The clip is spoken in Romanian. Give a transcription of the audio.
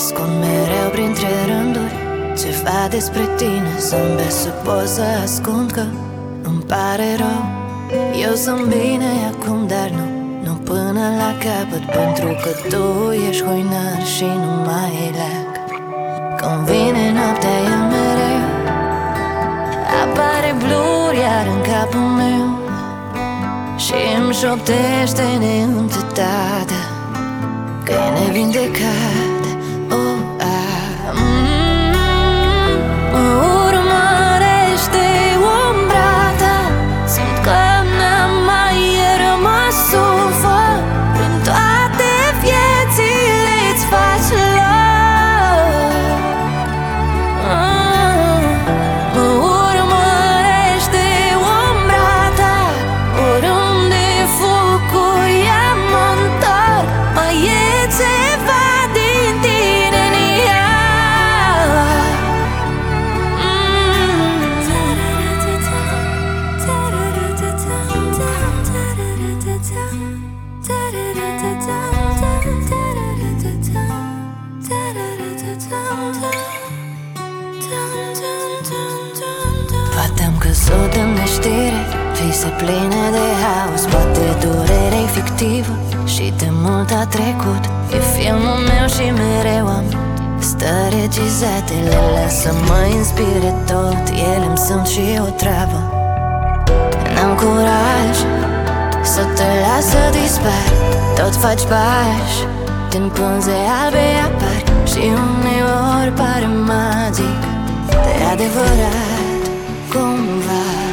ascund mereu printre rânduri ceva despre tine. Zâmbesc să pot să ascund că îmi pare rău. Eu sunt bine acum, dar nu până la capăt, pentru că tu ești hoinar și nu mai e leac. Când vine noaptea e mereu, apare blur iar în capul meu și îmi șoptește neîncetat că e nevindecat. Mă urmărește umbra ta, simt că n-am mai rămas sufăr. Prin toate viețile-ți faci loc. Mă urmărește umbra ta, oriunde focul ea mă întorc. Mai e ceva din tine în ea. Poate am căzut în neștire, vise pline de haos. Poate durerea-i fictivă și de mult a trecut. E filmul meu și mereu am stări regizate. Le las să mă inspire tot, ele-mi sunt și o travă. N-am curaj să te las să dispar. Tot faci pași din pânze albe apar și uneori pare magic, de adevărat cumva.